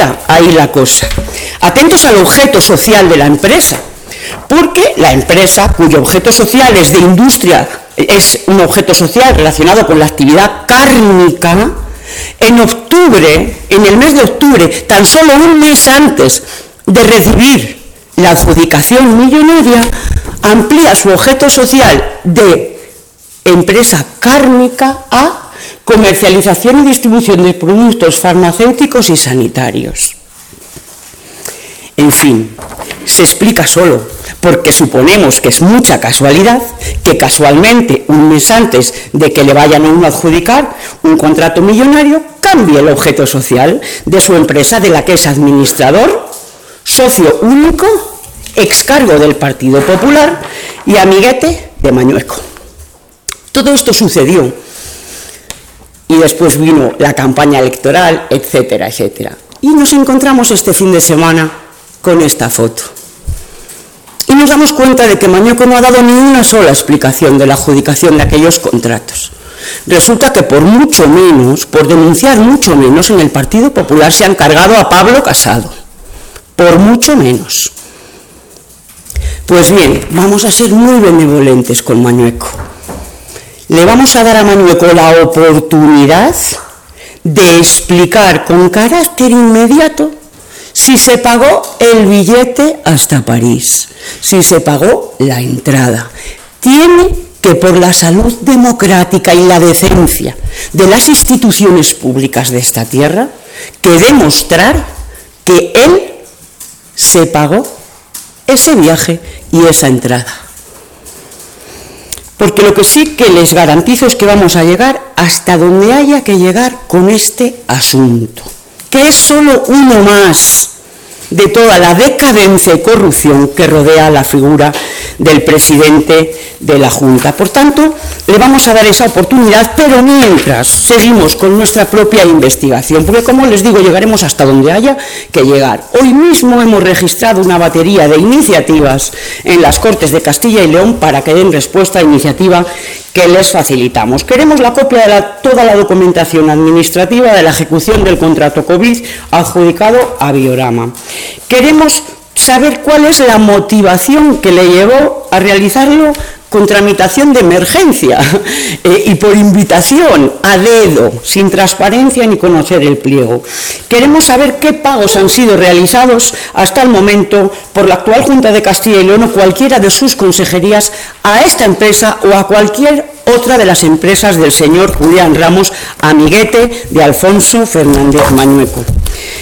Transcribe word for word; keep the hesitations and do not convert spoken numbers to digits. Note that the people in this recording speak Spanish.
queda ahí la cosa. Atentos al objeto social de la empresa, porque la empresa cuyo objeto social es de industria, es un objeto social relacionado con la actividad cárnica, en octubre, en el mes de octubre, tan solo un mes antes de recibir la adjudicación millonaria, amplía su objeto social de empresa cárnica a comercialización y distribución de productos farmacéuticos y sanitarios. En fin, se explica solo, porque suponemos que es mucha casualidad que casualmente un mes antes de que le vayan a uno a adjudicar un contrato millonario, cambie el objeto social de su empresa de la que es administrador, socio único, excargo del Partido Popular y amiguete de Mañueco. Todo esto sucedió y después vino la campaña electoral, etcétera, etcétera. Y nos encontramos este fin de semana con esta foto. Y nos damos cuenta de que Mañueco no ha dado ni una sola explicación de la adjudicación de aquellos contratos. Resulta que por mucho menos, por denunciar mucho menos, en el Partido Popular se han cargado a Pablo Casado. Por mucho menos. Pues bien, vamos a ser muy benevolentes con Mañueco. Le vamos a dar a Mañueco la oportunidad de explicar con carácter inmediato si se pagó el billete hasta París, si se pagó la entrada. Tiene que, por la salud democrática y la decencia de las instituciones públicas de esta tierra, que demostrar que él se pagó ese viaje y esa entrada. Porque lo que sí que les garantizo es que vamos a llegar hasta donde haya que llegar con este asunto, que es solo uno más de toda la decadencia y corrupción que rodea la figura del presidente de la Junta. Por tanto, le vamos a dar esa oportunidad, pero mientras seguimos con nuestra propia investigación, porque como les digo, llegaremos hasta donde haya que llegar. Hoy mismo hemos registrado una batería de iniciativas en las Cortes de Castilla y León para que den respuesta a iniciativa que les facilitamos. Queremos la copia de la, toda la documentación administrativa de la ejecución del contrato COVID adjudicado a Biorama. Queremos saber cuál es la motivación que le llevó a realizarlo con tramitación de emergencia eh, y por invitación, a dedo, sin transparencia ni conocer el pliego. Queremos saber qué pagos han sido realizados hasta el momento por la actual Junta de Castilla y León o cualquiera de sus consejerías a esta empresa o a cualquier otra de las empresas del señor Julián Ramos, amiguete de Alfonso Fernández Mañueco.